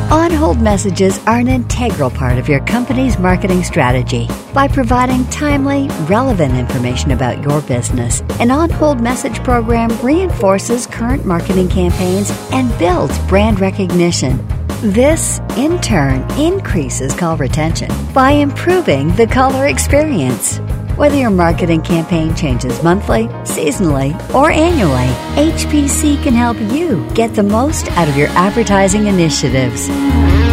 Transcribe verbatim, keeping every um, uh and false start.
On-hold messages are an integral part of your company's marketing strategy. By providing timely, relevant information about your business, an on-hold message program reinforces current marketing campaigns and builds brand recognition. This, in turn, increases call retention by improving the caller experience. Whether your marketing campaign changes monthly, seasonally, or annually, H P C can help you get the most out of your advertising initiatives.